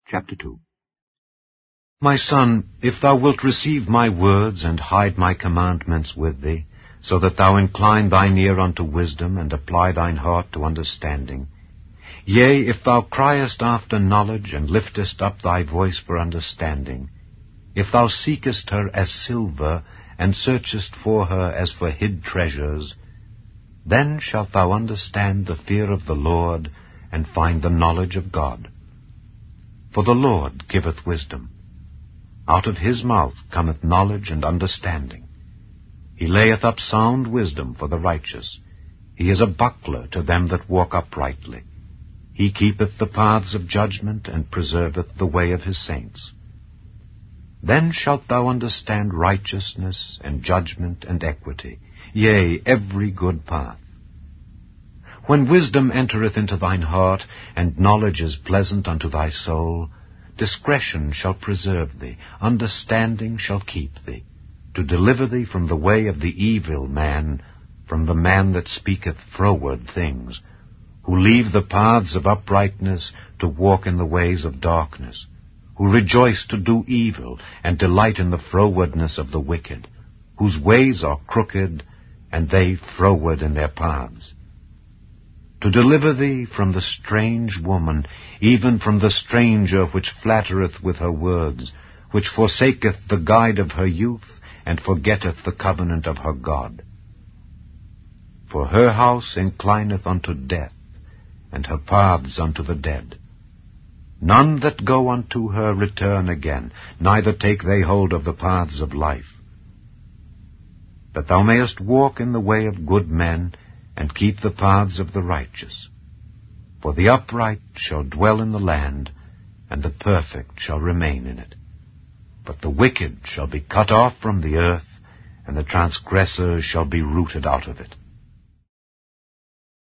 Chapter 2. My son, if thou wilt receive my words, and hide my commandments with thee, so that thou incline thine ear unto wisdom, and apply thine heart to understanding, yea, if thou criest after knowledge, and liftest up thy voice for understanding, if thou seekest her as silver, and searchest for her as for hid treasures, then shalt thou understand the fear of the Lord, and find the knowledge of God. For the Lord giveth wisdom. Out of his mouth cometh knowledge and understanding. He layeth up sound wisdom for the righteous. He is a buckler to them that walk uprightly. He keepeth the paths of judgment, and preserveth the way of his saints. Then shalt thou understand righteousness, and judgment, and equity, yea, every good path. When wisdom entereth into thine heart, and knowledge is pleasant unto thy soul, discretion shall preserve thee, understanding shall keep thee, to deliver thee from the way of the evil man, from the man that speaketh froward things, who leave the paths of uprightness to walk in the ways of darkness, who rejoice to do evil, and delight in the frowardness of the wicked, whose ways are crooked, and they froward in their paths. To deliver thee from the strange woman, even from the stranger which flattereth with her words, which forsaketh the guide of her youth, and forgetteth the covenant of her God. For her house inclineth unto death, and her paths unto the dead. None that go unto her return again, neither take they hold of the paths of life. That thou mayest walk in the way of good men, and keep the paths of the righteous. For the upright shall dwell in the land, and the perfect shall remain in it. But the wicked shall be cut off from the earth, and the transgressors shall be rooted out of it.